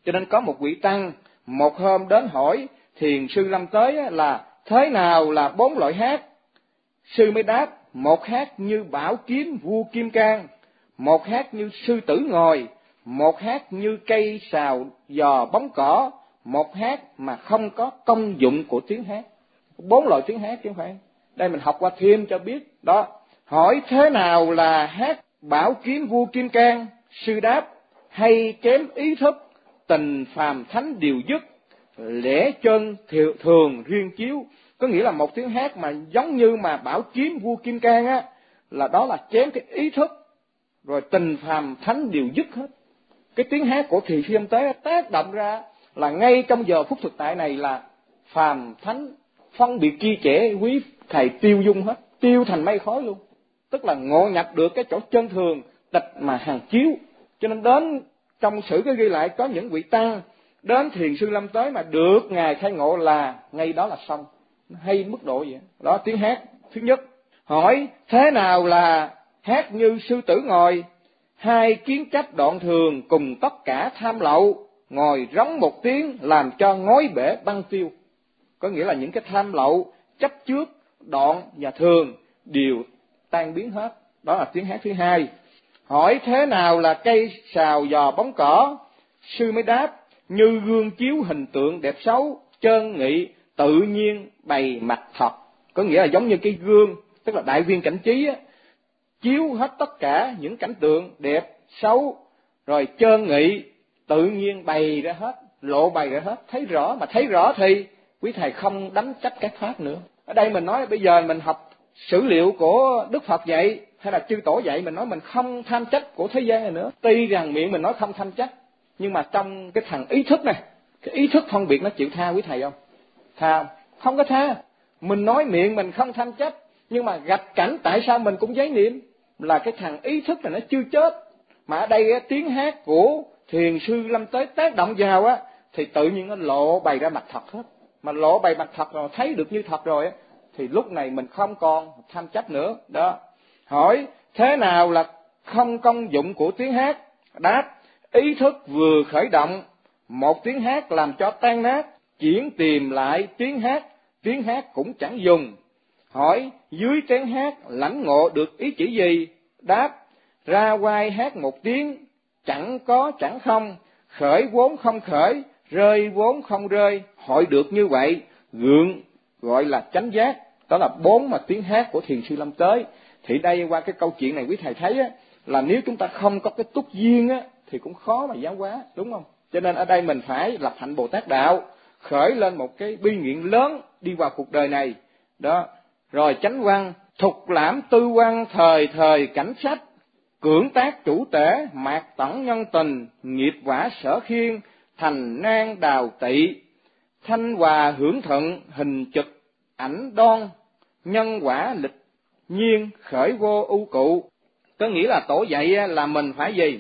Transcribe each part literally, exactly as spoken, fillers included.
Cho nên có một vị tăng một hôm đến hỏi Thiền sư Lâm Tới là thế nào là bốn loại hát. Sư mới đáp, một hát như bảo kiếm vua Kim Cang, một hát như sư tử ngồi, một hát như cây sào giò bóng cỏ, một hát mà không có công dụng của tiếng hát. Bốn loại tiếng hát chứ không phải. Đây mình học qua thêm cho biết. Đó, hỏi thế nào là hát bảo kiếm vua Kim Cang? Sư đáp, hay kém ý thức, tình phàm thánh điều dứt, lẽ chân thường riêng chiếu. Có nghĩa là một tiếng hát mà giống như mà bảo kiếm vua Kim Cang á, là đó là chém cái ý thức, rồi tình phàm thánh đều dứt hết. Cái tiếng hát của Thiền sư Lâm Tới tác động ra là ngay trong giờ phút thực tại này là phàm thánh phân biệt chia trẻ, quý thầy tiêu dung hết, tiêu thành mây khói luôn. Tức là ngộ nhập được cái chỗ chân thường, tịch mà hàng chiếu. Cho nên đến trong sử cái ghi lại có những vị tăng đến Thiền sư Lâm Tới mà được ngài khai ngộ là ngay đó là xong, hay mức độ vậy. Đó tiếng hát thứ nhất. Hỏi thế nào là hát như sư tử ngồi, hai kiến trách đoạn thường cùng tất cả tham lậu, ngồi rống một tiếng làm cho ngói bể băng tiêu. Có nghĩa là những cái tham lậu, chấp trước, đoạn và thường đều tan biến hết. Đó là tiếng hát thứ hai. Hỏi thế nào là cây sào giò bóng cỏ? Sư mới đáp, như gương chiếu hình tượng đẹp xấu, trơn nghị, tự nhiên bày mặt thật. Có nghĩa là giống như cái gương, tức là đại viên cảnh trí á, chiếu hết tất cả những cảnh tượng đẹp, xấu, rồi trơn nghị, tự nhiên bày ra hết, lộ bày ra hết, thấy rõ. Mà thấy rõ thì quý thầy không đánh trách các pháp nữa. Ở đây mình nói bây giờ mình học sử liệu của Đức Phật dạy, hay là chư tổ dạy, mình nói mình không tham trách của thế gian này nữa. Tuy rằng miệng mình nói không tham trách, nhưng mà trong cái thằng ý thức này, cái ý thức phân biệt nó chịu tha quý thầy không? Tha không có tha. Mình nói miệng mình không tham trách, nhưng mà gạch cảnh tại sao mình cũng giấy niệm là cái thằng ý thức này nó chưa chết. Mà ở đây tiếng hát của Thiền sư Lâm Tới tác động vào á, thì tự nhiên nó lộ bày ra mặt thật hết. Mà lộ bày mặt thật rồi, thấy được như thật rồi á, thì lúc này mình không còn tham chấp nữa. Đó. Hỏi thế nào là không công dụng của tiếng hát? Đáp, ý thức vừa khởi động, một tiếng hát làm cho tan nát, chuyển tìm lại tiếng hát, tiếng hát cũng chẳng dùng. Hỏi dưới tiếng hát lãnh ngộ được ý chỉ gì? Đáp, ra quay hát một tiếng, chẳng có chẳng không, khởi vốn không khởi, rơi vốn không rơi, hội được như vậy, gượng gọi là chánh giác. Đó là bốn mà tiếng hát của Thiền sư Lâm Tới. Thì đây qua cái câu chuyện này quý thầy thấy á, là nếu chúng ta không có cái túc duyên á, thì cũng khó mà giáo hóa, đúng không? Cho nên ở đây mình phải lập hạnh Bồ Tát đạo, khởi lên một cái bi nguyện lớn đi vào cuộc đời này. Đó. Rồi chánh văn, thục lãm tư văn thời thời cảnh sách, cưỡng tác chủ tể, mạc tẩn nhân tình, nghiệp quả sở khiên, thành nan đào tị, thanh hòa hưởng thuận, hình trực, ảnh đoan, nhân quả lịch nhiên, khởi vô ưu cụ. Có nghĩa là tổ dạy là mình phải gì?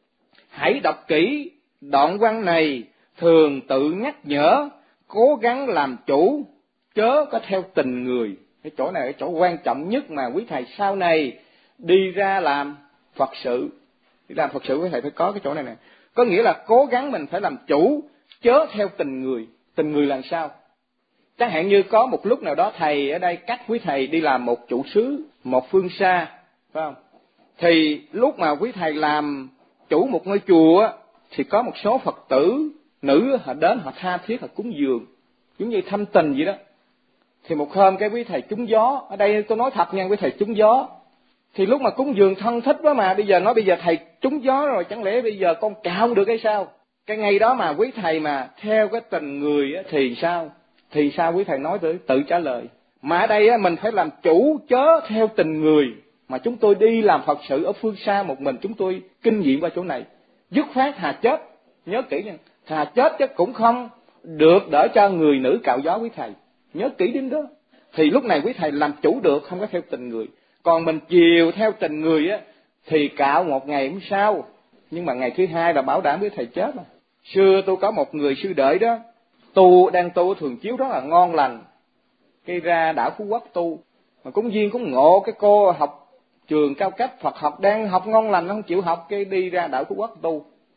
Hãy đọc kỹ đoạn văn này, thường tự nhắc nhở, cố gắng làm chủ, chớ có theo tình người. Cái chỗ này là chỗ quan trọng nhất mà quý thầy sau này đi ra làm Phật sự. Đi làm Phật sự quý thầy phải có cái chỗ này nè. Có nghĩa là cố gắng mình phải làm chủ, chớ theo tình người. Tình người làm sao? Chẳng hạn như có một lúc nào đó thầy ở đây cắt quý thầy đi làm một trụ xứ, một phương xa, phải không? Thì lúc mà quý thầy làm chủ một ngôi chùa thì có một số Phật tử nữ họ đến họ tha thiết họ cúng dường, giống như thâm tình vậy đó. Thì một hôm cái quý thầy trúng gió, ở đây tôi nói thật nha, quý thầy trúng gió. Thì lúc mà cúng dường thân thích quá mà, bây giờ nói bây giờ thầy trúng gió rồi, chẳng lẽ bây giờ con cạo được hay sao? Cái ngày đó mà quý thầy mà theo cái tình người á, thì sao? Thì sao quý thầy nói tự, tự trả lời. Mà ở đây á, mình phải làm chủ chớ theo tình người. Mà chúng tôi đi làm Phật sự ở phương xa một mình, chúng tôi kinh nghiệm qua chỗ này. Dứt khoát thà chết, nhớ kỹ nha, thà chết chứ cũng không được đỡ cho người nữ cạo gió quý thầy. Nhớ kỹ đến đó. Thì lúc này quý thầy làm chủ được, không có theo tình người. Còn mình chiều theo tình người á, thì cạo một ngày cũng sao. Nhưng mà ngày thứ hai là bảo đảm quý thầy chết mà. Xưa tôi có một người sư đợi đó, tu đang tu thường chiếu rất là ngon lành, cái ra đảo Phú Quốc tu, mà cũng duyên cũng ngộ cái cô học trường cao cấp Phật học đang học ngon lành, nó không chịu học, cái đi ra đảo Phú Quốc tu.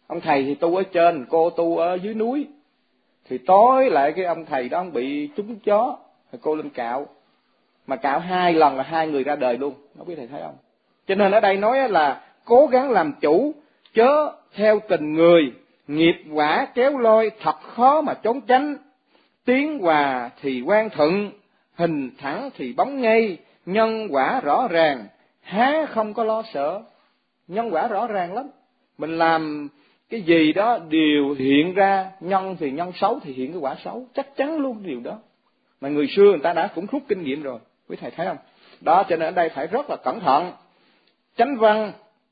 Ông thầy thì tu ở trên, cô tu ở dưới núi. Thì tối lại cái ông thầy đó ông bị trúng chó, thì cô lên cạo. Mà cạo hai lần là hai người ra đời luôn, không biết thầy thấy không? Cho nên ở đây nói là cố gắng làm chủ, chớ theo tình người, nghiệp quả kéo lôi thật khó mà trốn tránh. Tiến hòa thì quan thuận, hình thẳng thì bóng ngay, nhân quả rõ ràng, há không có lo sợ. Nhân quả rõ ràng lắm. Mình làm cái gì đó đều hiện ra, nhân thì nhân xấu thì hiện cái quả xấu, chắc chắn luôn điều đó. Mà người xưa người ta đã cũng rút kinh nghiệm rồi, quý thầy thấy không? Đó, cho nên ở đây phải rất là cẩn thận. Chánh văn,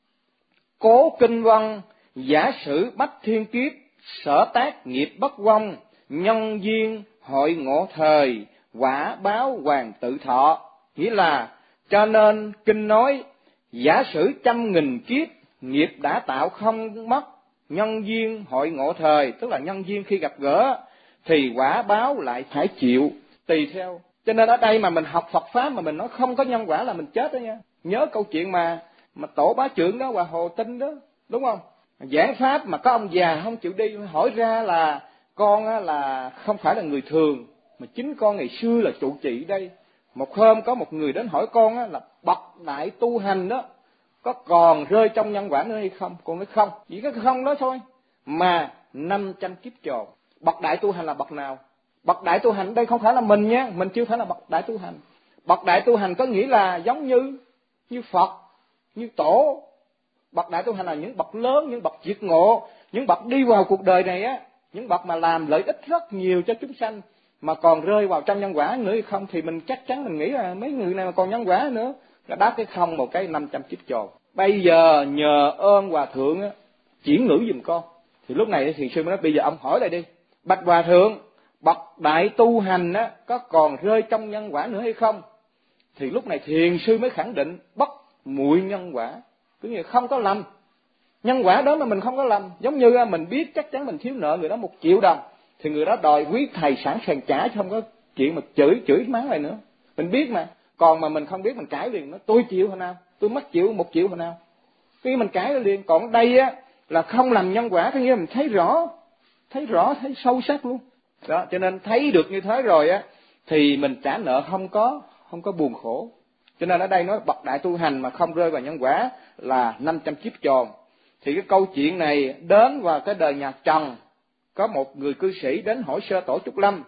cố kinh văn, giả sử bách thiên kiếp, sở tác nghiệp bất vong, nhân duyên hội ngộ thời, quả báo hoàng tự thọ. Nghĩa là cho nên kinh nói giả sử trăm nghìn kiếp, nghiệp đã tạo không mất, nhân duyên hội ngộ thời, tức là nhân duyên khi gặp gỡ thì quả báo lại phải chịu tùy theo. Cho nên ở đây mà mình học Phật pháp mà mình nói không có nhân quả là mình chết đó nha. Nhớ câu chuyện mà mà tổ bá trưởng đó và Hồ Tinh đó, đúng không? Giảng pháp mà có ông già không chịu đi, hỏi ra là con á, là không phải là người thường, mà chính con ngày xưa là trụ trì đây. Một hôm có một người đến hỏi con á, là bậc đại tu hành đó có còn rơi trong nhân quả nữa hay không? Con nói không, chỉ có không đó thôi. Mà năm trăm kiếp tròn. Bậc đại tu hành là bậc nào? Bậc đại tu hành đây không phải là mình nha, mình chưa phải là bậc đại tu hành. Bậc đại tu hành có nghĩa là giống như như Phật, như Tổ. Bậc đại tu hành là những bậc lớn, những bậc diệt ngộ, những bậc đi vào cuộc đời này á, những bậc mà làm lợi ích rất nhiều cho chúng sanh, mà còn rơi vào trong nhân quả nữa hay không thì mình chắc chắn mình nghĩ là mấy người này mà còn nhân quả nữa, là đáp cái không một cái năm trăm kiếp tròn. Bây giờ nhờ ơn Hòa Thượng á, chuyển ngữ giùm con. Thì lúc này thì sư mới nói bây giờ ông hỏi lại đi, bạch Hòa Thượng, bậc đại tu hành á có còn rơi trong nhân quả nữa hay không? Thì lúc này thiền sư mới khẳng định bất muội nhân quả, cứ như không có lầm. Nhân quả đó mà mình không có lầm. Giống như mình biết chắc chắn mình thiếu nợ người đó một triệu đồng, thì người đó đòi quý thầy sẵn sàng trả, chứ không có chuyện mà chửi chửi mắng lại nữa. Mình biết mà. Còn mà mình không biết mình cãi liền, nó tôi chịu hồi nào, tôi mất chịu một triệu hồi nào. Khi mình cãi liền. Còn đây á là không làm nhân quả, có nghĩa mình thấy rõ, thấy rõ, thấy sâu sắc luôn. Đó, cho nên thấy được như thế rồi á thì mình trả nợ không có không có buồn khổ. Cho nên ở đây nói bậc đại tu hành mà không rơi vào nhân quả là năm trăm kiếp tròn. Thì cái câu chuyện này đến vào cái đời nhà Trần, có một người cư sĩ đến hỏi Sơ Tổ Trúc Lâm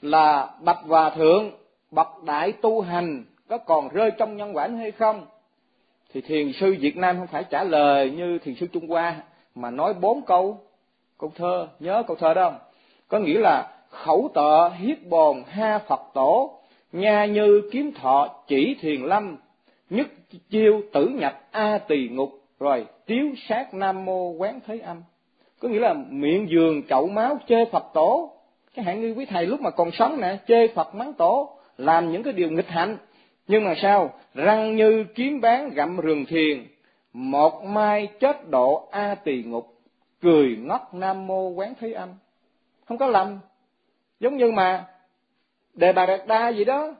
là bạch Hòa Thượng, bậc đại tu hành có còn rơi trong nhân quả hay không? Thì thiền sư Việt Nam không phải trả lời như thiền sư Trung Hoa mà nói bốn câu câu thơ, nhớ câu thơ đó không? Có nghĩa là khẩu tợ hiếp bồn ha Phật tổ, nha như kiếm thọ chỉ thiền lâm, nhất chiêu tử nhập a tỳ ngục, rồi tiếu sát nam mô quán thế âm. Có nghĩa là miệng giường chậu máu chê Phật tổ, cái hạng như quý thầy lúc mà còn sống nè, chê Phật mắng tổ, làm những cái điều nghịch hạnh. Nhưng mà sao? Răng như kiếm bán gặm rừng thiền, một mai chết độ a tỳ ngục, cười ngất nam mô quán thế âm. Không có lầm. Giống như mà Đề Bà Đạt Đa gì đó,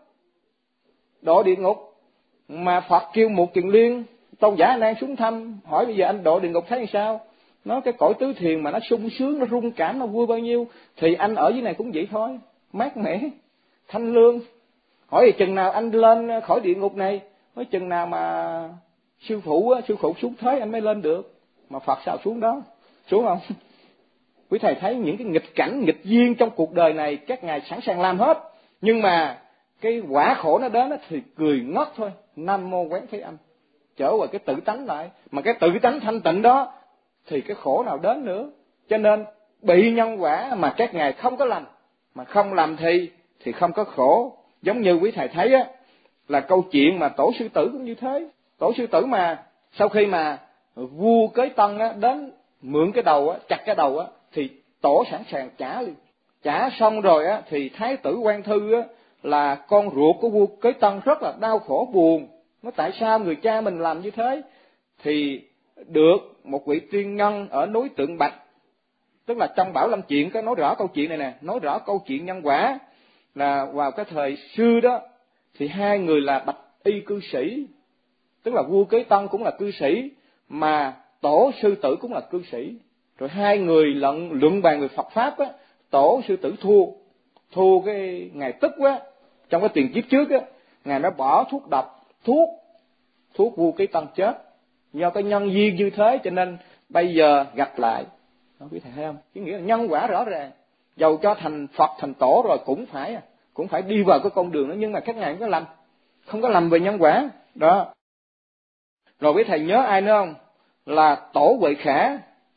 độ địa ngục, mà Phật kêu một Kiền Liên, Tôn giả A Nan xuống thăm, hỏi bây giờ anh độ địa ngục thấy sao? Nói cái cõi tứ thiền mà nó sung sướng, nó rung cảm, nó vui bao nhiêu, thì anh ở dưới này cũng vậy thôi, mát mẻ, thanh lương. Hỏi thì chừng nào anh lên khỏi địa ngục này? Nói chừng nào mà sư phụ sư phụ xuống thế anh mới lên được. Mà Phật sao xuống đó? Xuống không? Quý thầy thấy những cái nghịch cảnh, nghịch duyên trong cuộc đời này các ngài sẵn sàng làm hết. Nhưng mà cái quả khổ nó đến thì cười ngất thôi. Nam mô quán thế âm. Trở về cái tự tánh lại. Mà cái tự tánh thanh tịnh đó thì cái khổ nào đến nữa. Cho nên bị nhân quả mà các ngài không có làm. Mà không làm thì thì không có khổ. Giống như quý thầy thấy á, là câu chuyện mà Tổ Sư Tử cũng như thế. Tổ Sư Tử mà sau khi mà vua Kế Tân á, đến mượn cái đầu á, chặt cái đầu á, thì Tổ sẵn sàng trả liền. Trả xong rồi á, thì Thái tử Quan Thư á, là con ruột của vua Kế Tân rất là đau khổ buồn. Nói tại sao người cha mình làm như thế? Thì được một vị tiên nhân ở núi Tượng Bạch, tức là trong Bảo Lâm Chuyện có nói rõ câu chuyện này nè, nói rõ câu chuyện nhân quả. Là vào cái thời xưa đó thì hai người là bạch y cư sĩ, tức là vua Kế Tân cũng là cư sĩ, mà Tổ Sư Tử cũng là cư sĩ. Rồi hai người luận luận bàn về Phật pháp á, tổ sư tử thua, thua cái ngài tức quá. Trong cái tiền kiếp trước á, ngài đã bỏ thuốc độc, thuốc thuốc Vu Ký Tân chết. Do cái nhân duyên như thế cho nên bây giờ gặp lại. Đó, quý thầy thấy không? Cái nghĩa là nhân quả rõ ràng. Dầu cho thành Phật thành tổ rồi cũng phải cũng phải đi vào cái con đường đó, nhưng mà các ngài không có lầm, không có lầm về nhân quả đó. Rồi quý thầy nhớ ai nữa không? Là tổ Huệ Khả.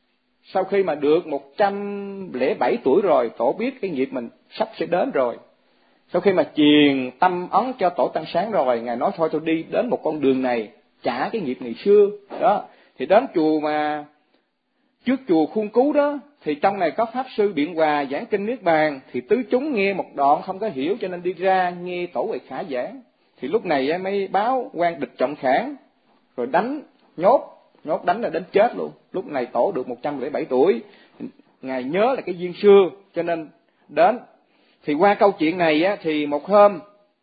Sau khi mà được một trăm lẻ bảy tuổi rồi, tổ biết cái nghiệp mình sắp sẽ đến rồi. Sau khi mà truyền tâm ấn cho tổ Tăng Sáng rồi, ngài nói thôi tôi đi đến một con đường này trả cái nghiệp ngày xưa đó. Thì đến chùa mà trước chùa Khuôn Cứu đó, thì trong này có pháp sư Biện Hòa giảng kinh Niết Bàn, thì tứ chúng nghe một đoạn không có hiểu cho nên đi ra nghe tổ Huệ Khả giảng. Thì lúc này mới báo quan địch Trọng Khản, rồi đánh nhốt, nhốt đánh là đến chết luôn. Lúc này tổ được một trăm lẻ bảy tuổi, ngài nhớ là cái duyên xưa cho nên đến. Thì qua câu chuyện này á, thì một hôm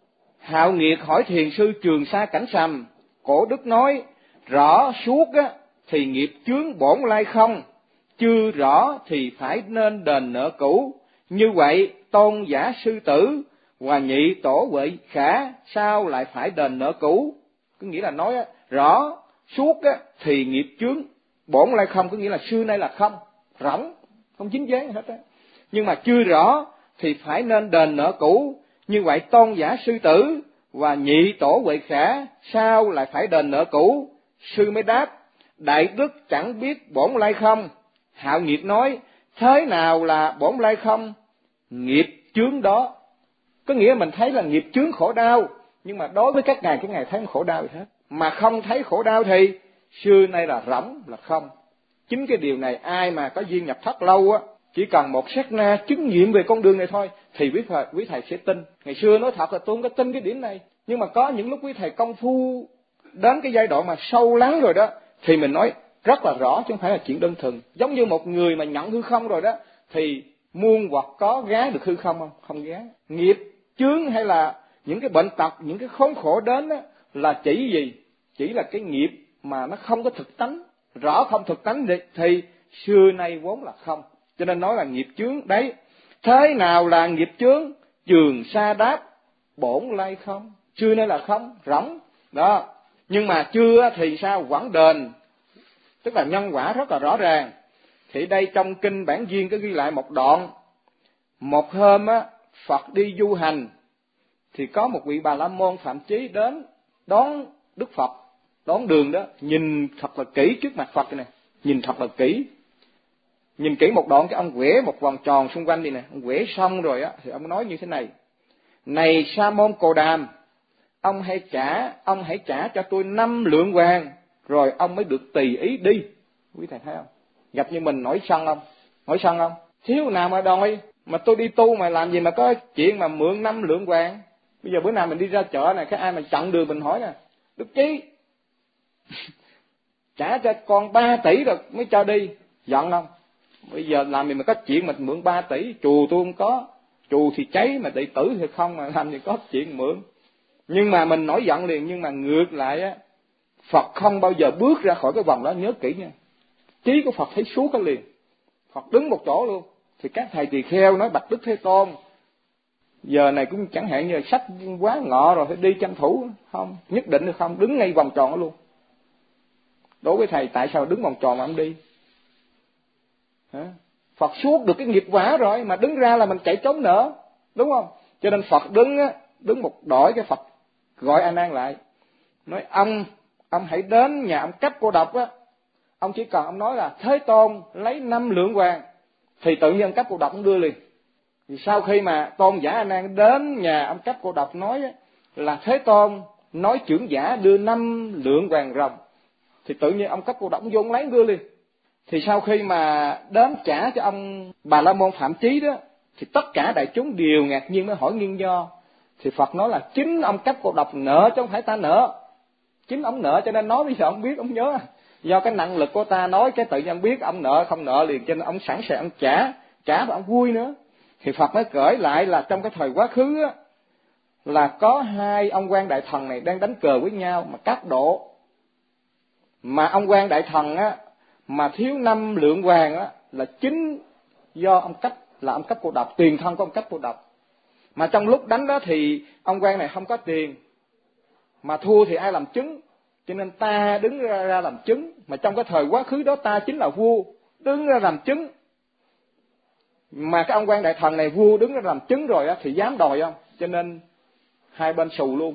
Hạo Nghiệt hỏi thiền sư Trường Sa Cảnh Sầm, cổ đức nói rõ suốt á, thì nghiệp chướng bổn lai không, chưa rõ thì phải nên đền nợ cũ. Như vậy tôn giả sư tử và nhị tổ Huệ Khả sao lại phải đền nợ cũ? Có nghĩa là nói á, rõ suốt á, thì nghiệp chướng bổn lai không, có nghĩa là xưa nay là không, rỗng, không dính dáng hết á. Nhưng mà chưa rõ thì phải nên đền nợ cũ. Như vậy tôn giả sư tử và nhị tổ Huệ Khả sao lại phải đền nợ cũ? Sư mới đáp, đại đức chẳng biết bổn lai không. Hạo Nghiệt nói, thế nào là bổn lai không? Nghiệp chướng đó. Có nghĩa mình thấy là nghiệp chướng khổ đau, nhưng mà đối với các ngài, các ngài thấy khổ đau gì hết. Mà không thấy khổ đau thì xưa nay là rỗng, là không. Chính cái điều này ai mà có duyên nhập thất lâu á, chỉ cần một sát na chứng nghiệm về con đường này thôi thì quý thầy, quý thầy sẽ tin. Ngày xưa nói thật là tôi không có tin cái điểm này, nhưng mà có những lúc quý thầy công phu đến cái giai đoạn mà sâu lắng rồi đó, thì mình nói rất là rõ chứ không phải là chuyện đơn thuần. Giống như một người mà nhận hư không rồi đó, thì muôn vật có gá được hư không không? Không gá. Nghiệp chướng hay là những cái bệnh tật, những cái khốn khổ đến đó, là chỉ gì? Chỉ là cái nghiệp mà nó không có thực tánh. Rõ không thực tánh thì, thì xưa nay vốn là không. Cho nên nói là nghiệp chướng. Đấy, thế nào là nghiệp chướng? Trường Sa đáp, bổn lai không. Xưa nay là không, rỗng. Đó. Nhưng mà chưa thì sao? Vẫn đền. Tức là nhân quả rất là rõ ràng. Thì đây trong kinh Bản Duyên có ghi lại một đoạn. Một hôm á, Phật đi du hành, thì có một vị Bà La Môn Phạm Chí đến đón Đức Phật, đón đường đó, nhìn thật là kỹ trước mặt Phật này, nhìn thật là kỹ. Nhìn kỹ một đoạn, cái ông quẻ một vòng tròn xung quanh đi nè, ông quẻ xong rồi á, thì ông nói như thế này: này Sa Môn Cồ Đàm, ông hãy trả, ông hãy trả cho tôi năm lượng vàng, rồi ông mới được tùy ý đi. Quý thầy thấy không? Gặp như mình nổi sân không? Nổi sân không? Thiếu nào mà đòi, mà tôi đi tu mà làm gì mà có chuyện mà mượn năm lượng vàng. Bây giờ bữa nào mình đi ra chợ này, cái ai mà chặn đường mình hỏi nè, Đức Chí trả cho con ba tỷ rồi mới cho đi, giận không? Bây giờ làm gì mà có chuyện mình mượn ba tỷ, chùa tôi không có, chùa thì cháy mà đệ tử thì không, mà làm gì có chuyện mượn. Nhưng mà mình nổi giận liền. Nhưng mà ngược lại á, Phật không bao giờ bước ra khỏi cái vòng đó, nhớ kỹ nha. Trí của Phật thấy suốt cái liền, Phật đứng một chỗ luôn. Thì các thầy tỳ kheo nói bạch Đức Thế Tôn, giờ này cũng chẳng hạn như là sách quá ngọ rồi phải đi tranh thủ, không, nhất định là không, đứng ngay vòng tròn đó luôn. Đối với thầy, tại sao đứng vòng tròn mà không đi? Hả? Phật suốt được cái nghiệp quả rồi mà đứng ra là mình chạy trốn nữa, đúng không? Cho nên Phật đứng á, đứng một đội, cái Phật gọi A Nan lại, nói ông ông hãy đến nhà ông Cách Cô Độc á, ông chỉ cần ông nói là Thế Tôn lấy năm lượng vàng, thì tự nhiên ông Cách Cô Độc cũng đưa liền. Thì sau khi mà tôn giả A Nan đến nhà ông Cách Cô Độc nói á, là Thế Tôn nói trưởng giả đưa năm lượng vàng ròng, thì tự nhiên ông Cách Cô Độc vô lấy đưa liền. Thì sau khi mà đến trả cho ông Bà La Môn Phạm Chí đó, thì tất cả đại chúng đều ngạc nhiên mới hỏi nguyên do. Thì Phật nói là chính ông Cách Cô Độc nợ chứ không phải ta nợ. Chính ông nợ cho nên nói bây giờ ông biết, ông nhớ. Do cái năng lực của ta nói, cái tự nhiên ông biết ông nợ không nợ liền, cho nên ông sẵn sàng ông trả, trả và ông vui nữa. Thì Phật mới kể lại là trong cái thời quá khứ á, là có hai ông quan đại thần này đang đánh cờ với nhau mà cắt độ. Mà ông quan đại thần á, mà thiếu năm lượng vàng á, là chính do ông Cách, là ông Cách Cô Độc, tiền thân của ông Cách Cô Độc. Mà trong lúc đánh đó thì ông quan này không có tiền, mà thua thì ai làm chứng, cho nên ta đứng ra, ra làm chứng. Mà trong cái thời quá khứ đó ta chính là vua, đứng ra làm chứng. Mà cái ông quan đại thần này vua đứng ra làm chứng rồi á, thì dám đòi không? Cho nên hai bên xù luôn.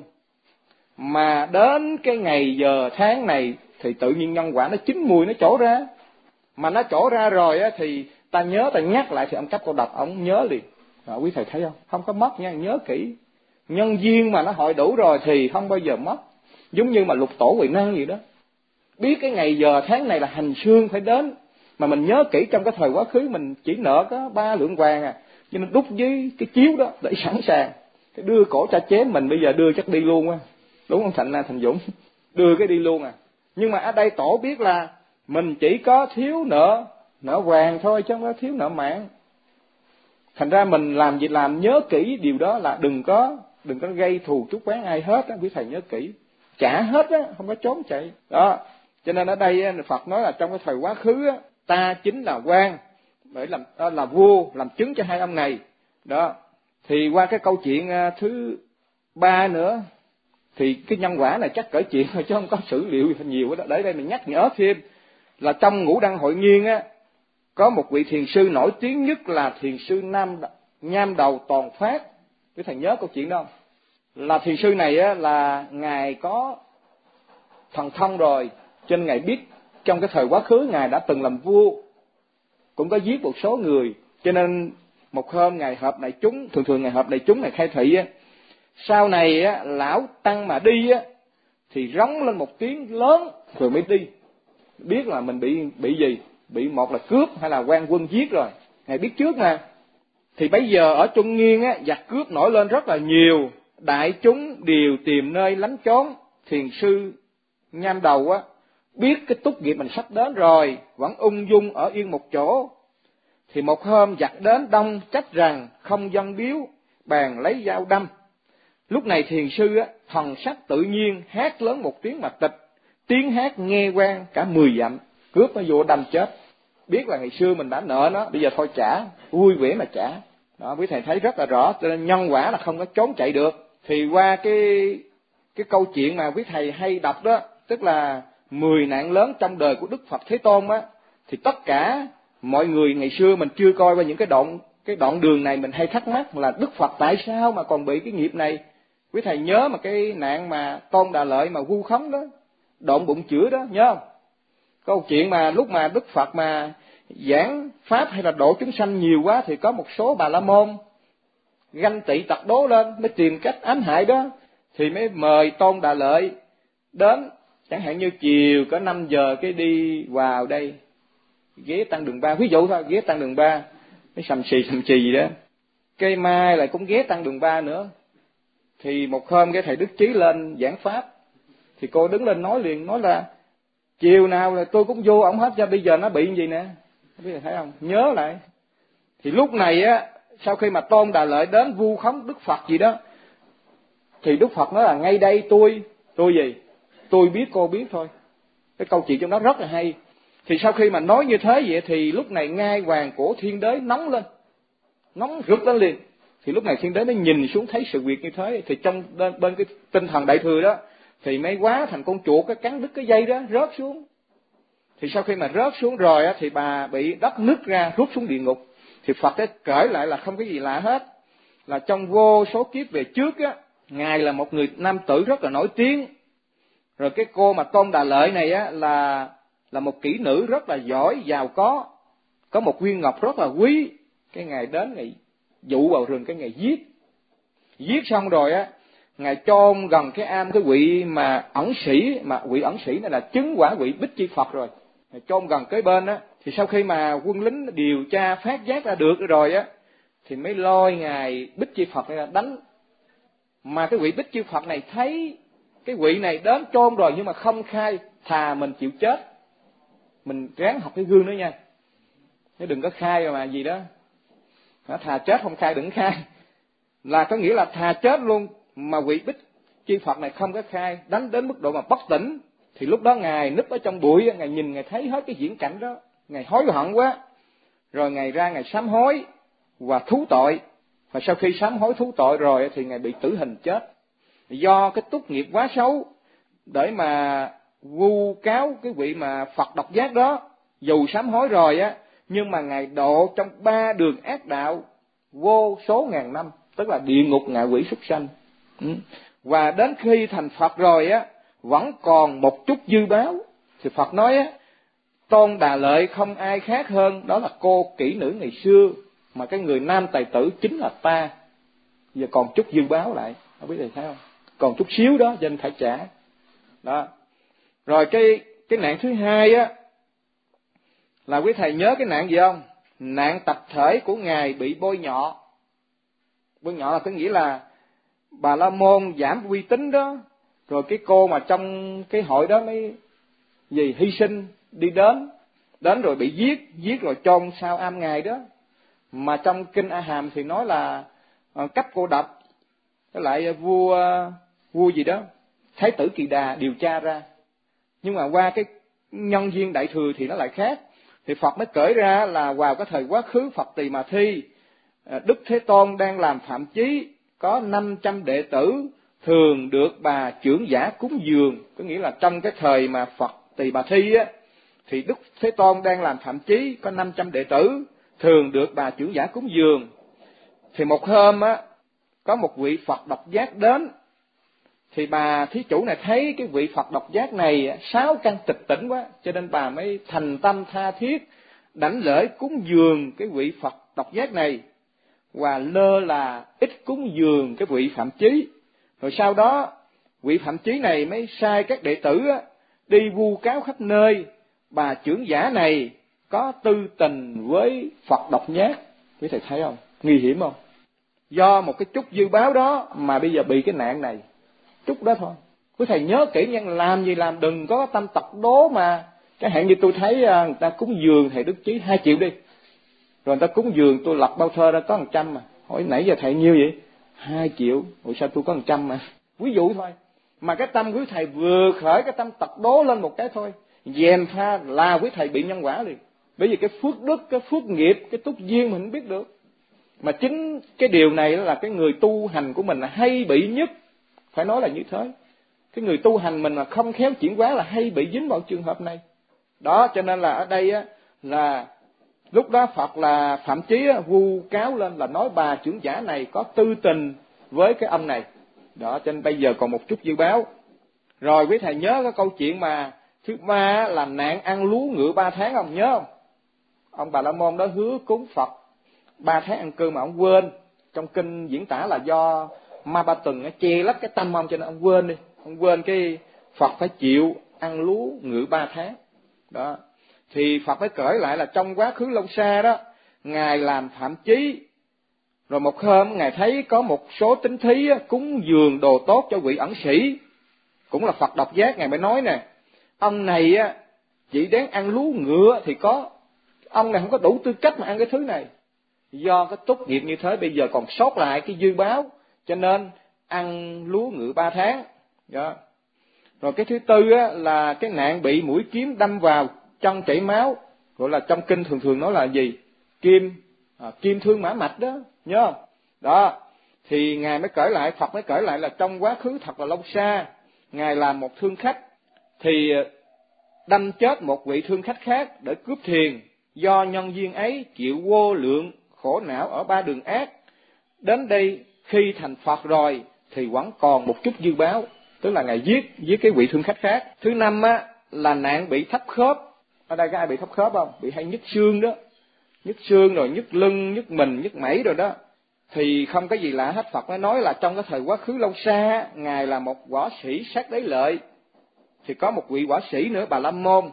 Mà đến cái ngày giờ tháng này thì tự nhiên nhân quả nó chín mùi nó trổ ra. Mà nó trổ ra rồi á, thì ta nhớ, ta nhắc lại thì ông Cách Cô Độc ông nhớ liền. Đó, quý thầy thấy không? Không có mất nha, nhớ kỹ. Nhân duyên mà nó hội đủ rồi thì không bao giờ mất. Giống như mà lục tổ Huệ Năng gì đó. Biết cái ngày giờ tháng này là hành xương phải đến. Mà mình nhớ kỹ trong cái thời quá khứ mình chỉ nợ có ba lượng vàng à. Cho nên đúc với cái chiếu đó để sẵn sàng. Cái đưa cổ cha chém mình bây giờ đưa chắc đi luôn á. Đúng không Thành Thành Dũng? Đưa cái đi luôn à. Nhưng mà ở đây tổ biết là mình chỉ có thiếu nợ, nợ vàng thôi chứ không có thiếu nợ mạng. Thành ra mình làm gì làm nhớ kỹ điều đó là đừng có đừng có gây thù chuốc oán ai hết á, quý thầy nhớ kỹ. Trả hết á, không có trốn chạy. Đó. Cho nên ở đây Phật nói là trong cái thời quá khứ á, ta chính là quan để làm là vua, làm chứng cho hai ông này. Đó. Thì qua cái câu chuyện thứ ba nữa thì cái nhân quả này chắc kể chuyện thôi chứ không có sử liệu nhiều đó. Để đây mình nhắc nhở thêm là trong Ngũ Đăng Hội Nghiên á, có một vị thiền sư nổi tiếng nhất là thiền sư Nam Nham Đầu Toàn Phát. Quý thầy nhớ câu chuyện đó không? Là thiền sư này á, là ngài có thần thông rồi, cho nên ngài biết trong cái thời quá khứ ngài đã từng làm vua, cũng có giết một số người. Cho nên một hôm ngài họp đại chúng, thường thường ngài họp đại chúng ngài khai thị á, sau này á, lão tăng mà đi á thì rống lên một tiếng lớn rồi mới đi. Biết là mình bị bị gì, bị một là cướp hay là quan quân giết rồi, ngài biết trước nè. Thì bây giờ ở Trung Nguyên á, giặc cướp nổi lên rất là nhiều, đại chúng đều tìm nơi lánh trốn. Thiền sư Nham Đầu á biết cái túc nghiệp mình sắp đến rồi, vẫn ung dung ở yên một chỗ. Thì một hôm giặc đến đông trách rằng không dâng biếu, bèn lấy dao đâm. Lúc này thiền sư á, thần sắc tự nhiên hát lớn một tiếng mà tịch, tiếng hát nghe quen cả mười dặm. Cướp nó vô đâm chết. Biết là ngày xưa mình đã nợ nó, bây giờ thôi trả, vui vẻ mà trả. Đó, quý thầy thấy rất là rõ, cho nên nhân quả là không có trốn chạy được. Thì qua cái cái câu chuyện mà quý thầy hay đọc đó, tức là mười nạn lớn trong đời của Đức Phật Thế Tôn á, thì tất cả mọi người ngày xưa mình chưa coi qua những cái đoạn cái đoạn đường này, mình hay thắc mắc là Đức Phật tại sao mà còn bị cái nghiệp này. Quý thầy nhớ mà cái nạn mà Tôn Đà Lợi mà vu khống đó, độn bụng chữa đó, nhớ không? Câu chuyện mà lúc mà Đức Phật mà giảng pháp hay là độ chúng sanh nhiều quá thì có một số Bà La Môn ganh tị tật đố lên, mới tìm cách ám hại đó, thì mới mời Tôn Đà Lợi đến, chẳng hạn như chiều có năm giờ cái đi vào đây ghé tăng đường ba, ví dụ thôi, ghé tăng đường ba, mới sầm xì sầm xì gì đó, cây mai lại cũng ghé tăng đường ba nữa. Thì một hôm cái thầy Đức Chí lên giảng pháp, thì cô đứng lên nói liền, nói là chiều nào là tôi cũng vô ổng hết, cho bây giờ nó bị gì nè, bây giờ thấy không, nhớ lại. Thì lúc này á, sau khi mà Tôn Đà Lợi đến vu khống Đức Phật gì đó, thì Đức Phật nói là ngay đây tôi tôi gì tôi biết cô biết thôi. Cái câu chuyện trong đó rất là hay. Thì sau khi mà nói như thế vậy thì lúc này ngai hoàng của thiên đế nóng lên, nóng rực lên liền. Thì lúc này thiên đế mới nhìn xuống thấy sự việc như thế, thì trong bên, bên cái tinh thần đại thừa đó thì mới quá thành con chuột, cái cắn đứt cái dây đó rớt xuống. Thì sau khi mà rớt xuống rồi á, thì bà bị đất nứt ra rút xuống địa ngục. Thì Phật ấy kể lại là không có gì lạ hết, là trong vô số kiếp về trước á, ngài là một người nam tử rất là nổi tiếng. Rồi cái cô mà Tôn Đà Lợi này á là là một kỹ nữ rất là giỏi, giàu có, có một viên ngọc rất là quý. Cái ngày đến ngày dụ vào rừng, cái ngày giết, giết xong rồi á, ngài chôn gần cái am cái vị mà ẩn sĩ, mà vị ẩn sĩ này là chứng quả vị Bích Chi Phật rồi, ngài chôn gần kế bên á. Thì sau khi mà quân lính điều tra phát giác ra được rồi á, thì mới lôi ngài Bích Chi Phật này là đánh. Mà cái vị Bích Chi Phật này thấy cái vị này đến chôn rồi nhưng mà không khai, thà mình chịu chết, mình ráng học cái gương đó nha, chứ đừng có khai mà gì đó, thà chết không khai đừng khai, là có nghĩa là thà chết luôn. Mà vị Bích Chi Phật này không có khai, đánh đến mức độ mà bất tỉnh. Thì lúc đó ngài núp ở trong bụi, ngài nhìn ngài thấy hết cái diễn cảnh đó, ngài hối hận quá, rồi Ngài ra Ngài sám hối và thú tội. Và sau khi sám hối thú tội rồi thì Ngài bị tử hình chết. Do cái túc nghiệp quá xấu để mà vu cáo cái vị mà Phật độc giác đó, dù sám hối rồi á, nhưng mà Ngài độ trong ba đường ác đạo vô số ngàn năm, tức là địa ngục, ngạ quỷ, súc sanh. Và đến khi thành Phật rồi á, vẫn còn một chút dư báo. Thì Phật nói á, Tôn Đà Lợi không ai khác hơn, đó là cô kỹ nữ ngày xưa, mà cái người nam tài tử chính là ta. Giờ còn chút dư báo lại, không biết thầy thấy không? Còn chút xíu đó, cho nên phải trả. Đó. Rồi cái cái nạn thứ hai á, là quý thầy nhớ cái nạn gì không? Nạn tập thể của Ngài bị bôi nhọ. Bôi nhọ là có nghĩa là Bà La Môn giảm uy tín đó, rồi cái cô mà trong cái hội đó mới gì hy sinh đi đến, đến rồi bị giết, giết rồi chôn sau am Ngài đó. Mà trong kinh A Hàm thì nói là uh, cấp cô độc, với lại uh, vua uh, vua gì đó, Thái tử Kỳ Đà điều tra ra. Nhưng mà qua cái nhân duyên đại thừa thì nó lại khác. Thì Phật mới cởi ra là vào cái thời quá khứ Phật Tỳ Mà Thi, uh, Đức Thế Tôn đang làm phạm chí, có năm trăm đệ tử thường được bà trưởng giả cúng dường. Có nghĩa là trong cái thời mà Phật Tỳ Bà Thi á, thì Đức Thế Tôn đang làm phạm chí, có năm trăm đệ tử thường được bà trưởng giả cúng dường. Thì một hôm á, có một vị Phật độc giác đến. Thì bà thí chủ này thấy cái vị Phật độc giác này sáu căn tịch tỉnh quá, cho nên bà mới thành tâm tha thiết đảnh lễ cúng dường cái vị Phật độc giác này, và lơ là ít cúng dường cái vị phạm chí. Rồi sau đó vị phạm chí này mới sai các đệ tử đi vu cáo khắp nơi bà trưởng giả này có tư tình với Phật độc giác. Quý thầy thấy không? Nguy hiểm không? Do một cái chút dư báo đó mà bây giờ bị cái nạn này. Chút đó thôi. Quý thầy nhớ kỹ nha, làm gì làm đừng có tâm tật đố mà. Chẳng hạn như tôi thấy người ta cúng dường thầy Đức Chí hai triệu đi. Rồi người ta cúng dường tôi lật bao thơ ra có một trăm mà. Hỏi nãy giờ thầy nhiêu vậy? Hai triệu. Ủa sao tôi có một trăm mà? Ví dụ thôi. Mà cái tâm quý thầy vừa khởi cái tâm tật đố lên một cái thôi, dèm pha là quý thầy bị nhân quả liền. Bởi vì cái phước đức, cái phước nghiệp, cái túc duyên mình không biết được. Mà chính cái điều này là cái người tu hành của mình là hay bị nhất. Phải nói là như thế. Cái người tu hành mình mà không khéo chuyển hóa là hay bị dính vào trường hợp này. Đó, cho nên là ở đây á, là lúc đó Phật là phạm chí vu cáo lên là nói bà trưởng giả này có tư tình với cái ông này. Đó, cho nên bây giờ còn một chút dự báo. Rồi quý thầy nhớ cái câu chuyện mà thứ ba là nạn ăn lúa ngựa ba tháng không? Nhớ không? Ông Bà La Môn đó hứa cúng Phật ba tháng ăn cơm mà ông quên. Trong kinh diễn tả là do Ma Ba Tuần che lấp cái tâm ông cho nên ông quên đi. Ông quên cái Phật phải chịu ăn lúa ngựa ba tháng. Đó. Thì Phật mới cởi lại là trong quá khứ lâu xa đó, Ngài làm phạm chí. Rồi một hôm Ngài thấy có một số tín thí cúng dường đồ tốt cho vị ẩn sĩ, cũng là Phật độc giác. Ngài mới nói nè, ông này chỉ đáng ăn lúa ngựa thì có, ông này không có đủ tư cách mà ăn cái thứ này. Do cái tốt nghiệp như thế bây giờ còn sót lại cái dư báo, cho nên ăn lúa ngựa ba tháng. Đó. Rồi cái thứ tư á, là cái nạn bị mũi kiếm đâm vào chân chảy máu, gọi là trong kinh thường thường nói là gì? Kim, à, kim thương mã mạch đó, nhớ không? Đó, thì Ngài mới cởi lại, Phật mới cởi lại là trong quá khứ thật là lâu xa, Ngài làm một thương khách, thì đâm chết một vị thương khách khác để cướp thiền. Do nhân duyên ấy chịu vô lượng khổ não ở ba đường ác. Đến đây khi thành Phật rồi thì vẫn còn một chút dư báo, tức là Ngài giết giết cái vị thương khách khác. Thứ năm á, là nạn bị thấp khớp. Ở đây có ai bị thấp khớp không? Bị hay nhức xương đó, nhức xương rồi nhức lưng, nhức mình, nhức mẩy rồi đó. Thì không có gì lạ hết. Phật mới nói là trong cái thời quá khứ lâu xa, Ngài là một võ sĩ sát đế lợi. Thì có một vị võ sĩ nữa, Bà La Môn,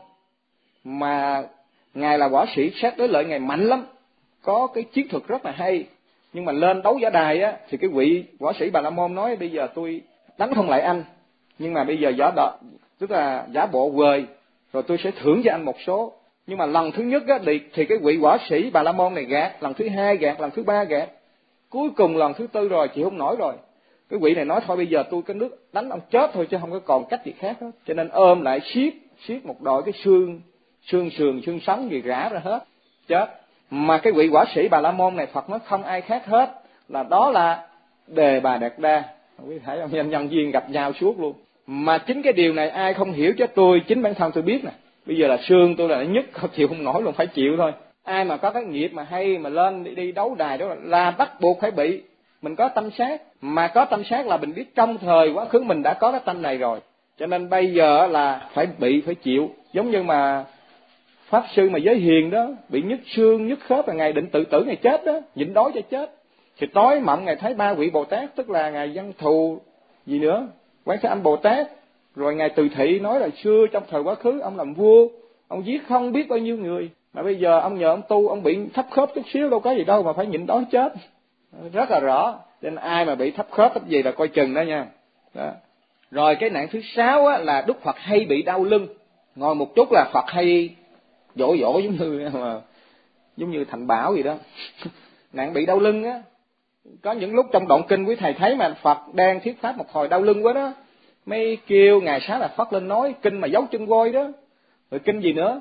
mà Ngài là võ sĩ sát đế lợi, Ngài mạnh lắm, có cái chiến thuật rất là hay. Nhưng mà lên đấu giả đài á, thì cái vị võ sĩ Bà La Môn nói bây giờ tôi đánh không lại anh, nhưng mà bây giờ giả đọ, tức là giả bộ vời, rồi tôi sẽ thưởng cho anh một số. Nhưng mà lần thứ nhất á, thì, thì cái vị võ sĩ Bà La Môn này gạt, lần thứ hai gạt, lần thứ ba gạt, cuối cùng lần thứ tư rồi chịu không nổi rồi. Cái vị này nói thôi bây giờ tôi cái nước đánh ông chết thôi chứ không có còn cách gì khác hết. Cho nên ôm lại siết, siết một đội cái xương, xương sườn, xương sống gì rã ra hết, chết. Mà cái vị quả sĩ Bà La Môn này Phật nói không ai khác hết, là đó là Đề Bà Đạt Đa. Quý thấy không, nhân nhân viên gặp nhau suốt luôn. Mà chính cái điều này ai không hiểu chứ tôi, chính bản thân tôi biết nè. Bây giờ là xương tôi là nhất, chịu không nổi luôn, phải chịu thôi. Ai mà có cái nghiệp mà hay mà lên đi, đi đấu đài đó là bắt buộc phải bị. Mình có tâm sát, mà có tâm sát là mình biết trong thời quá khứ mình đã có cái tâm này rồi. Cho nên bây giờ là phải bị, phải chịu. Giống như mà Pháp Sư mà giới hiền đó, bị nhức xương, nhức khớp là ngày định tự tử, ngày chết đó, nhịn đói cho chết. Thì tối mộng ngày thấy ba vị Bồ Tát, tức là ngài Văn Thù gì nữa, Quán Thế Âm Bồ Tát, rồi ngài Từ Thị nói là xưa trong thời quá khứ ông làm vua, ông giết không biết bao nhiêu người, mà bây giờ ông nhờ ông tu, ông bị thấp khớp chút xíu đâu có gì đâu mà phải nhịn đói chết. Rất là rõ. Nên ai mà bị thấp khớp cái gì là coi chừng đó nha. Đó. Rồi cái nạn thứ sáu á, là Đức Phật hay bị đau lưng. Ngồi một chút là Phật hay dỗ dỗ giống như mà, giống như Thành Bảo gì đó. Nạn bị đau lưng á. Có những lúc trong đoạn kinh quý thầy thấy mà Phật đang thuyết pháp một hồi đau lưng quá đó, mấy kêu ngài Xá Lợi Phất lên nói kinh mà giấu chân voi đó. Rồi kinh gì nữa?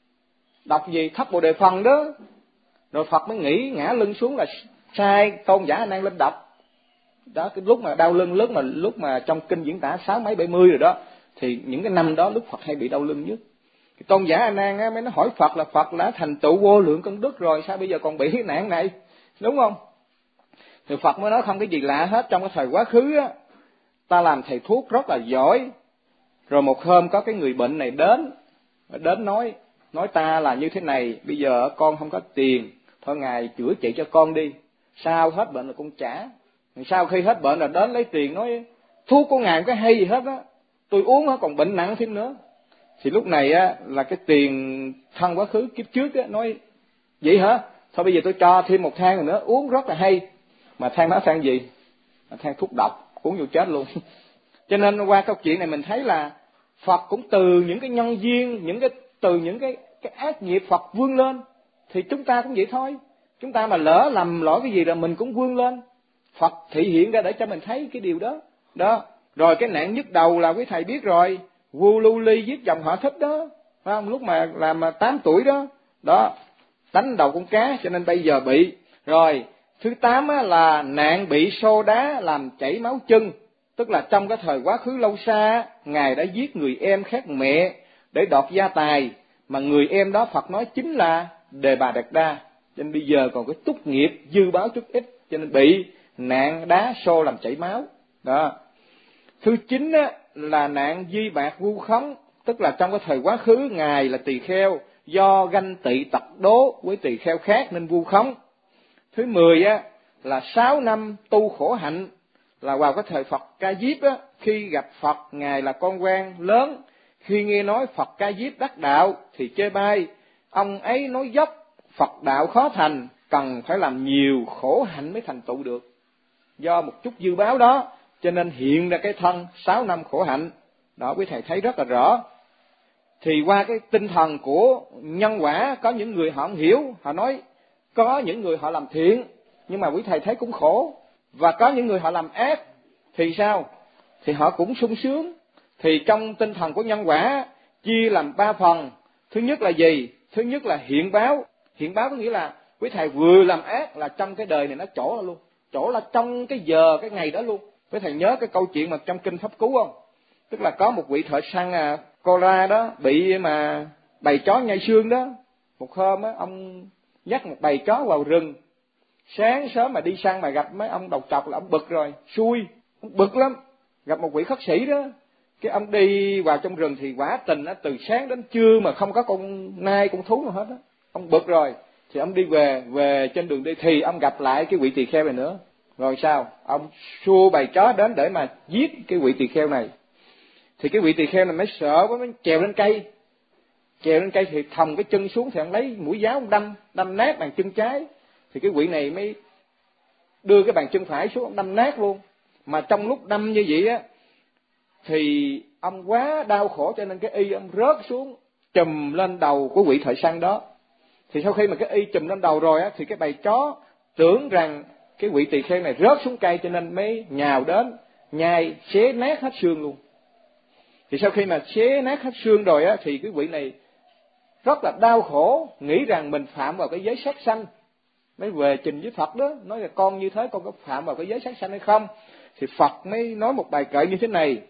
Đọc gì Thất Bồ Đề Phần đó. Rồi Phật mới nghĩ ngã lưng xuống là sai, Tôn giả A Nan lên đọc. Đó, cái lúc mà đau lưng, lúc mà lúc mà trong kinh diễn tả sáu mấy bảy mươi rồi đó, thì những cái năm đó lúc Phật hay bị đau lưng nhất. Cái Tôn giả A Nan á, mới nó hỏi Phật là Phật đã thành tựu vô lượng công đức rồi, sao bây giờ còn bị cái nạn này, đúng không? Thì Phật mới nói không cái gì lạ hết, trong cái thời quá khứ á, ta làm thầy thuốc rất là giỏi. Rồi một hôm có cái người bệnh này đến, đến nói, nói ta là như thế này, bây giờ con không có tiền, thôi ngài chữa trị cho con đi, sau hết bệnh là con trả. Sau khi hết bệnh là đến lấy tiền, nói thuốc của ngài không có hay gì hết á, tôi uống á còn bệnh nặng thêm nữa. Thì lúc này á là cái tiền thân quá khứ kiếp trước á nói vậy hả, thôi bây giờ tôi cho thêm một thang nữa uống rất là hay. Mà thang đó thang gì? Thang thuốc độc, uống vô chết luôn. Cho nên qua câu chuyện này mình thấy là Phật cũng từ những cái nhân duyên, những cái từ những cái cái ác nghiệp Phật vươn lên. Thì chúng ta cũng vậy thôi. Chúng ta mà lỡ lầm lỗi cái gì là mình cũng vươn lên. Phật thị hiện ra để cho mình thấy cái điều đó. Đó. Rồi cái nạn nhức đầu là quý thầy biết rồi. Vua Lưu Ly giết dòng họ Thích đó. Phải không? Lúc mà làm tám tuổi đó. Đó. Đánh đầu con cá cho nên bây giờ bị. Rồi. Thứ tám á, là nạn bị xô đá làm chảy máu chân. Tức là trong cái thời quá khứ lâu xa, Ngài đã giết người em khác mẹ để đoạt gia tài. Mà người em đó Phật nói chính là Đề Bà Đạt Đa. Cho nên bây giờ còn cái túc nghiệp dư báo chút ít, cho nên bị nạn đá xô làm chảy máu. Đó. Thứ chín á, là nạn di bạc vu khống. Tức là trong cái thời quá khứ, Ngài là tỳ kheo, do ganh tị tật đố với tỳ kheo khác nên vu khống. Thứ mười á, là sáu năm tu khổ hạnh, là vào cái thời Phật Ca Diếp á, khi gặp Phật, Ngài là con quan lớn, khi nghe nói Phật Ca Diếp đắc đạo thì chê bai, ông ấy nói dốc, Phật đạo khó thành, cần phải làm nhiều khổ hạnh mới thành tựu được. Do một chút dư báo đó, cho nên hiện ra cái thân sáu năm khổ hạnh. Đó quý thầy thấy rất là rõ. Thì qua cái tinh thần của nhân quả, có những người họ không hiểu, họ nói có những người họ làm thiện, nhưng mà quý thầy thấy cũng khổ. Và có những người họ làm ác, thì sao? Thì họ cũng sung sướng. Thì trong tinh thần của nhân quả, chia làm ba phần. Thứ nhất là gì? Thứ nhất là hiện báo. Hiện báo có nghĩa là quý thầy vừa làm ác là trong cái đời này nó trổ ra luôn. Trổ là trong cái giờ, cái ngày đó luôn. Quý thầy nhớ cái câu chuyện mà trong Kinh Pháp Cú không? Tức là có một vị thợ săn à, Cora đó, bị mà bầy chó nhai xương đó. Một hôm á, ông dắt một bầy chó vào rừng. Sáng sớm mà đi săn mà gặp mấy ông đầu trọc là ông bực rồi, xui, ông bực lắm. Gặp một vị khất sĩ đó, cái ông đi vào trong rừng thì quả tình á, từ sáng đến trưa mà không có con nai, con thú nào hết á. Ông bực rồi, thì ông đi về, về trên đường đi thì ông gặp lại cái vị tỳ kheo này nữa. Rồi sao? Ông xua bầy chó đến để mà giết cái vị tỳ kheo này. Thì cái vị tỳ kheo này mới sợ quá, mới trèo lên cây. Trèo lên cây thì thòng cái chân xuống thì ông lấy mũi giáo ông đâm, đâm nát bàn chân trái. Thì cái vị này mới đưa cái bàn chân phải xuống, ông đâm nát luôn. Mà trong lúc đâm như vậy á, thì ông quá đau khổ cho nên cái y ông rớt xuống, chùm lên đầu của vị thợ săn đó. Thì sau khi mà cái y chùm lên đầu rồi á, thì cái bầy chó tưởng rằng cái vị tỳ kheo này rớt xuống cây cho nên mới nhào đến, nhai, xé nát hết xương luôn. Thì sau khi mà xé nát hết xương rồi á, thì cái vị này rất là đau khổ, nghĩ rằng mình phạm vào cái giới sát sanh. Mới về trình với Phật đó, nói là con như thế con có phạm vào cái giới sát sanh hay không? Thì Phật mới nói một bài kệ như thế này: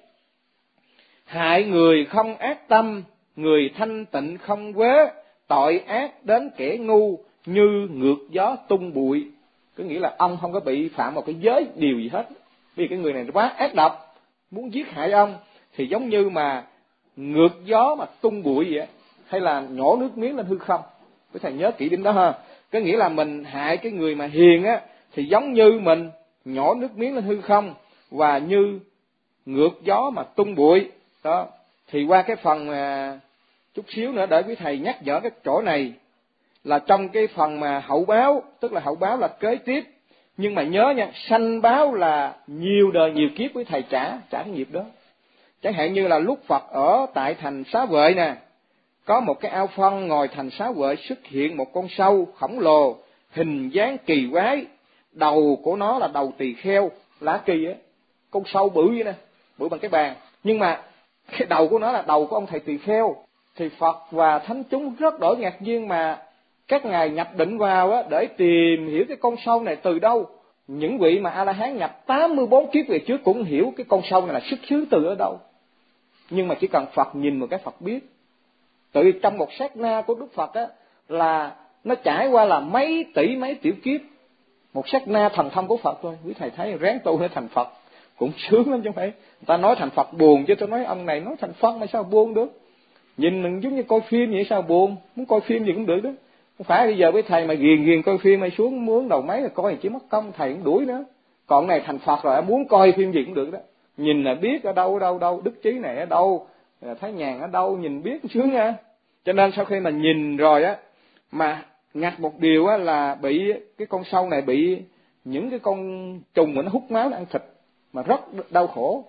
hại người không ác tâm, người thanh tịnh không quế, tội ác đến kẻ ngu như ngược gió tung bụi. Có nghĩa là ông không có bị phạm vào cái giới điều gì hết, vì cái người này quá ác độc, muốn giết hại ông, thì giống như mà ngược gió mà tung bụi vậy, hay là nhổ nước miếng lên hư không. Quý thầy nhớ kỹ điểm đó ha. Có nghĩa là mình hại cái người mà hiền á, thì giống như mình nhổ nước miếng lên hư không, và như ngược gió mà tung bụi. Đó. Thì qua cái phần mà chút xíu nữa để quý thầy nhắc nhở cái chỗ này, là trong cái phần mà hậu báo, tức là hậu báo là kế tiếp. Nhưng mà nhớ nha, sanh báo là nhiều đời nhiều kiếp quý thầy trả, trả cái nghiệp đó. Chẳng hạn như là lúc Phật ở tại thành Xá Vệ nè, có một cái ao phân ngồi thành Xá Vệ xuất hiện một con sâu khổng lồ, hình dáng kỳ quái, đầu của nó là đầu tỳ kheo, lá kỳ á, con sâu bự vậy nè, bự bằng cái bàn, nhưng mà cái đầu của nó là đầu của ông thầy tỳ kheo. Thì Phật và thánh chúng rất đổi ngạc nhiên, mà các ngài nhập định vào á để tìm hiểu cái con sâu này từ đâu. Những vị mà A-la-hán nhập tám mươi bốn kiếp về trước cũng hiểu cái con sâu này là xuất xứ từ ở đâu. Nhưng mà chỉ cần Phật nhìn một cái Phật biết. Tự trong một sát na của Đức Phật á, là nó trải qua là mấy tỷ mấy tiểu kiếp. Một sát na thần thông của Phật thôi. Quý thầy thấy ráng tu để thành Phật cũng sướng lắm chứ không phải. Người ta nói thành Phật buồn, chứ tôi nói ông này nói thành Phật mà sao buồn được. Nhìn mình giống như coi phim vậy sao buồn. Muốn coi phim gì cũng được đó. Không phải bây giờ với thầy mà ghiền ghiền coi phim hay xuống mướn đầu máy là coi thì chỉ mất công, thầy cũng đuổi nữa. Còn này thành Phật rồi, muốn coi phim gì cũng được đó. Nhìn là biết ở đâu ở đâu đâu, đức trí này ở đâu, Thái Nhàn ở đâu, nhìn biết sướng nha. Cho nên sau khi mà nhìn rồi á, mà ngặt một điều á là bị cái con sâu này bị những cái con trùng mà nó hút máu, nó ăn thịt mà rất đau khổ.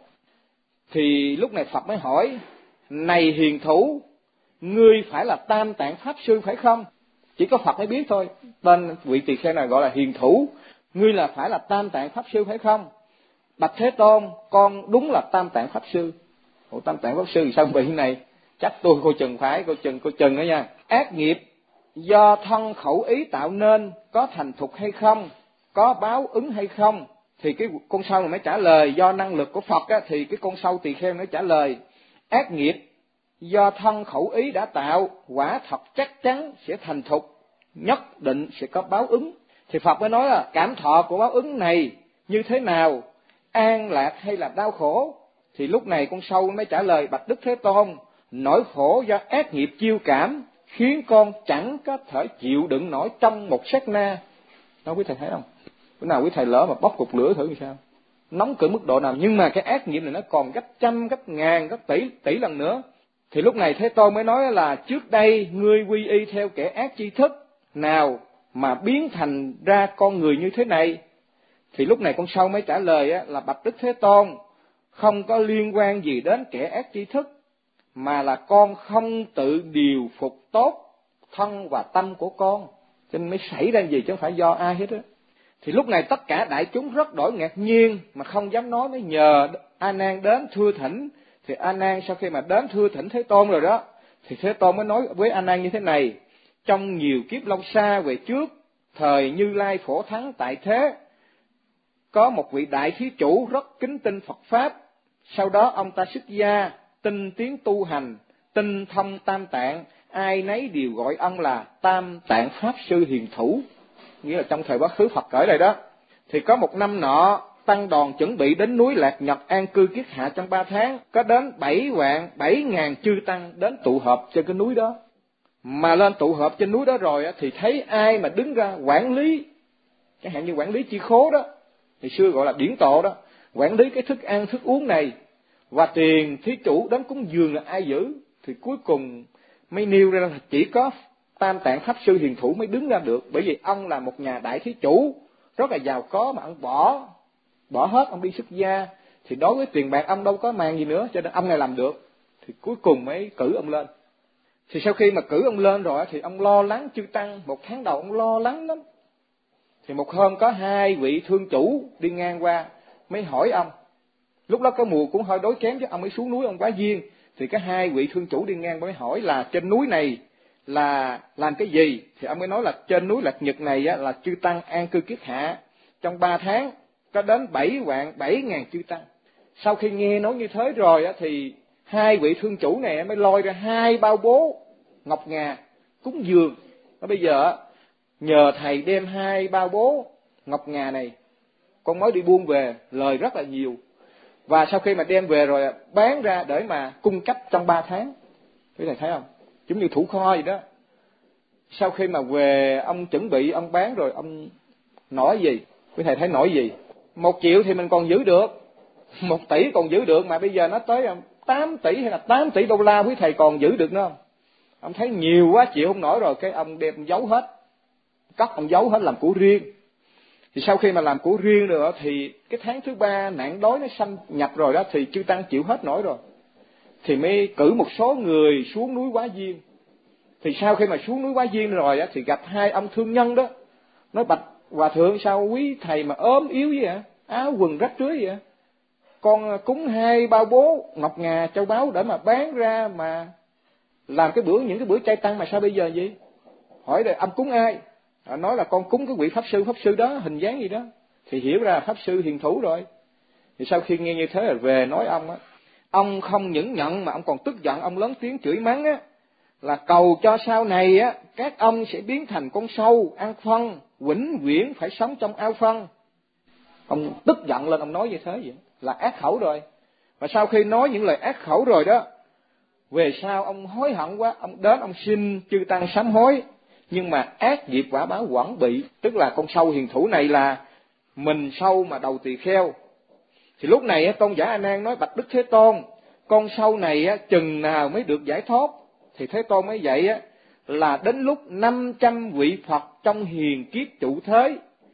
Thì lúc này Phật mới hỏi: này hiền thủ, ngươi phải là Tam Tạng Pháp Sư phải không? Chỉ có Phật mới biết thôi. Tên vị tỳ kheo này gọi là hiền thủ, ngươi là phải là Tam Tạng Pháp Sư phải không? Bạch Thế Tôn, con đúng là Tam Tạng Pháp Sư. Ủa Tam Tạng Pháp Sư thì sao vị này? Chắc tôi cô chừng phải, cô chừng cô chừng đó nha. Ác nghiệp do thân khẩu ý tạo nên, có thành thục hay không, có báo ứng hay không? Thì cái con sâu này mới trả lời, do năng lực của Phật á, thì cái con sâu tỳ kheo mới trả lời: ác nghiệp do thân khẩu ý đã tạo, quả thật chắc chắn sẽ thành thục, nhất định sẽ có báo ứng. Thì Phật mới nói là cảm thọ của báo ứng này như thế nào, an lạc hay là đau khổ? Thì lúc này con sâu mới trả lời: bạch Đức Thế Tôn, nỗi khổ do ác nghiệp chiêu cảm khiến con chẳng có thể chịu đựng nổi trong một sát na. Đó quý thầy thấy không? Bữa nào quý thầy lỡ mà bóc cục lửa thử thì sao? Nóng cỡ mức độ nào? Nhưng mà cái ác nghiệp này nó còn gấp trăm, gấp ngàn, gấp tỷ, tỷ lần nữa. Thì lúc này Thế Tôn mới nói là trước đây ngươi quy y theo kẻ ác chi thức nào mà biến thành ra con người như thế này? Thì lúc này con sâu mới trả lời á, là bạch Đức Thế Tôn, không có liên quan gì đến kẻ ác chi thức, mà là con không tự điều phục tốt thân và tâm của con, cho nên mới xảy ra gì chứ không phải do ai hết á. Thì lúc này tất cả đại chúng rất đổi ngạc nhiên mà không dám nói, mới nhờ A Nan đến thưa thỉnh. Thì A Nan sau khi mà đến thưa thỉnh Thế Tôn rồi đó, thì Thế Tôn mới nói với A Nan như thế này: trong nhiều kiếp lâu xa về trước, thời Như Lai Phổ Thắng tại thế, có một vị đại thí chủ rất kính tin Phật pháp. Sau đó ông ta xuất gia, tinh tiến tu hành, tinh thông tam tạng, ai nấy đều gọi ông là Tam Tạng Pháp Sư Hiền Thủ. Nghĩa là trong thời quá khứ Phật cởi đây đó. Thì có một năm nọ, tăng đoàn chuẩn bị đến núi Lạc Nhật an cư kiết hạ trong ba tháng, có đến bảy vạn bảy ngàn chư tăng đến tụ họp trên cái núi đó. Mà lên tụ họp trên núi đó rồi thì thấy ai mà đứng ra quản lý, chẳng hạn như quản lý chi khố đó, thì xưa gọi là điển tộ đó, quản lý cái thức ăn thức uống này, và tiền thí chủ đến cúng dường là ai giữ. Thì cuối cùng mới nêu ra là chỉ có Tam Tạng Pháp Sư Hiền Thủ mới đứng ra được, bởi vì ông là một nhà đại thí chủ rất là giàu có, mà ông bỏ bỏ hết, ông đi xuất gia, thì đối với tiền bạc ông đâu có màng gì nữa, cho nên ông này làm được. Thì cuối cùng mới cử ông lên. Thì sau khi mà cử ông lên rồi thì ông lo lắng chư tăng, một tháng đầu ông lo lắng lắm. Thì một hôm có hai vị thương chủ đi ngang qua mới hỏi ông. Lúc đó có mùa cũng hơi đối kém chứ, ông mới xuống núi ông quá duyên. Thì có hai vị thương chủ đi ngang mới hỏi là trên núi này là làm cái gì? Thì ông mới nói là trên núi Lạc Nhật này á, là chư tăng an cư kiết hạ. Trong ba tháng có đến bảy vạn bảy ngàn chư tăng. Sau khi nghe nói như thế rồi á, thì hai vị thương chủ này mới lôi ra hai bao bố ngọc ngà cúng dường. Và bây giờ nhờ thầy đem hai bao bố ngọc ngà này, con mới đi buôn về, lời rất là nhiều. Và sau khi mà đem về rồi bán ra để mà cung cấp trong ba tháng. Quý thầy thấy không? Giống như thủ kho vậy đó. Sau khi mà về ông chuẩn bị, ông bán rồi, ông nổi gì? Quý thầy thấy nổi gì? Một triệu thì mình còn giữ được, một tỷ còn giữ được, mà bây giờ nó tới tám tỷ hay là tám tỷ đô la, quý thầy còn giữ được nữa không? Ông thấy nhiều quá chịu không nổi rồi, cái ông đem giấu hết, cất ông giấu hết làm của riêng. Thì sau khi mà làm của riêng nữa thì cái tháng thứ ba nạn đói nó xâm nhập rồi đó, thì chư tăng chịu hết nổi rồi, thì mới cử một số người xuống núi Quá Diên. Thì sau khi mà xuống núi Quá Diên rồi á, thì gặp hai ông thương nhân đó, nói: bạch hòa thượng, sao quý thầy mà ốm yếu vậy ạ? Áo quần rách rưới vậy? Con cúng hai bao bố ngọc ngà châu báu để mà bán ra mà làm cái bữa những cái bữa chay tăng, mà sao bây giờ vậy? Hỏi rồi ông cúng ai? À, nói là con cúng cái vị pháp sư, pháp sư đó hình dáng gì đó. Thì hiểu ra pháp sư hiền thủ rồi. Thì sau khi nghe như thế là về nói ông á, ông không những nhận mà ông còn tức giận, ông lớn tiếng chửi mắng á, là cầu cho sau này á các ông sẽ biến thành con sâu ăn phân, vĩnh viễn phải sống trong ao phân. Ông tức giận lên, ông nói như thế vậy, là ác khẩu rồi. Và sau khi nói những lời ác khẩu rồi đó, về sau ông hối hận quá, ông đến ông xin chư tăng sám hối. Nhưng mà ác nghiệp quả báo quẩn bị, tức là con sâu hiền thủ này là mình sâu mà đầu tỳ kheo. Thì lúc này Tôn giả A Nan nói: bạch Đức Thế Tôn, con sâu này chừng nào mới được giải thoát? Thì Thế Tôn mới dạy á, là đến lúc năm trăm vị Phật trong hiền kiếp trụ thế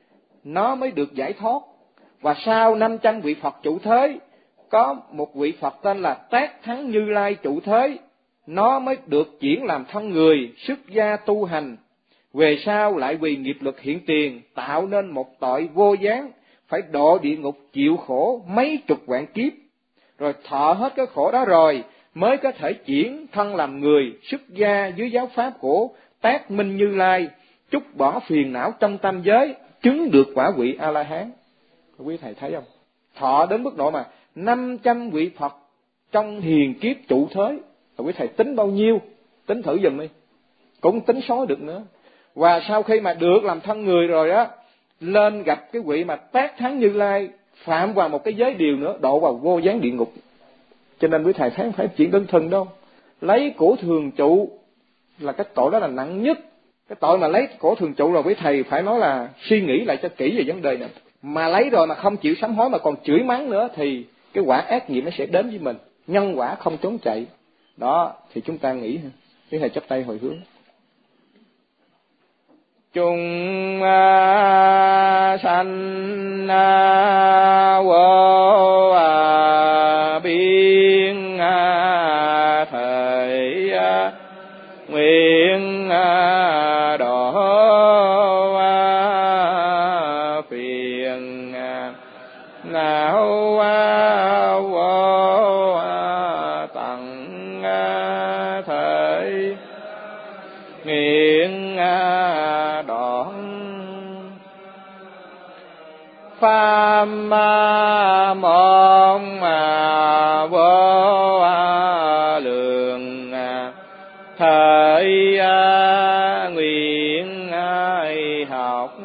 nó mới được giải thoát. Và sau năm trăm vị Phật trụ thế, có một vị Phật tên là Tác Thắng Như Lai trụ thế, nó mới được chuyển làm thân người, xuất gia tu hành. Về sau lại vì nghiệp lực hiện tiền, tạo nên một tội vô gián, phải độ địa ngục chịu khổ mấy chục vạn kiếp. Rồi thọ hết cái khổ đó rồi, mới có thể chuyển thân làm người, xuất gia dưới giáo pháp của Tác Minh Như Lai, trút bỏ phiền não trong tam giới, chứng được quả vị A-la-hán. Quý thầy thấy không? Thọ đến mức độ mà năm trăm vị Phật trong hiền kiếp trụ thế. Quý thầy tính bao nhiêu? Tính thử giùm đi. Cũng tính số được nữa. Và sau khi mà được làm thân người rồi á, lên gặp cái vị mà Tác Thắng Như Lai, phạm vào một cái giới điều nữa, độ vào vô gián địa ngục. Cho nên quý thầy thấy không phải chuyện đơn thuần đâu. Lấy của thường trụ là cái tội đó là nặng nhất. Cái tội mà lấy của thường trụ rồi quý thầy phải nói là suy nghĩ lại cho kỹ về vấn đề này. Mà lấy rồi mà không chịu sám hối mà còn chửi mắng nữa thì cái quả ác nghiệp nó sẽ đến với mình. Nhân quả không trốn chạy. Đó, thì chúng ta nghĩ ha. Quý thầy chắp tay hồi hướng. Chung a, sanh a, vô a, biên a, thời a, nguyện a, độ a, phiền a, não a, vô a, tặng a, thời nguyện a, đoạn phàm ma môn mà vô a, lượng a, thời a, nguyện ai học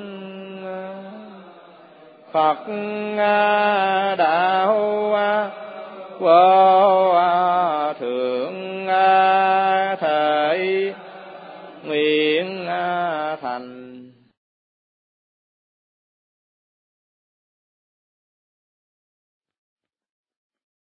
Phật a, đạo a, vô a, thượng a, thời nguyện a, thành.